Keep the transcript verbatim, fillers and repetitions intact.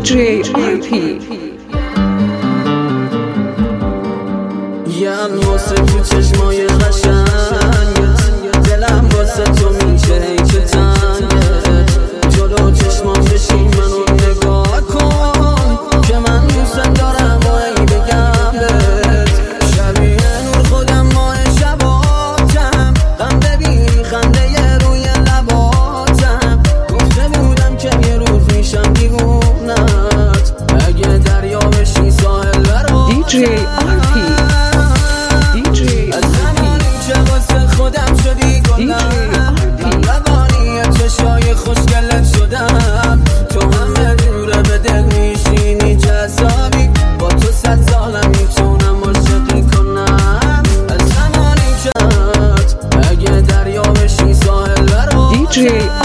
جی آر پی. یم واسه تو چشمای قشنگت، دلم واسه تو میشه که تنگت. جلو چشمام بشین منو نگاه کن که من دوست دارم و ای بگم بهت. شبیه نور خودم ماه شباتم، غم ببین خنده روی لباتم. گفته بودم که یه روز میشم دیوونت، اگه دریا بشی ساحل براتم. دی جی آر پی. خودم شدی گلم، لبانی چشای خوشگلت شدم. تو همه دوره به دل میشینی جذابی، با تو صد سالم میتونم عاشقی کنم. از زمانی کت اگه دریا بشی ساحل براتم. دی جی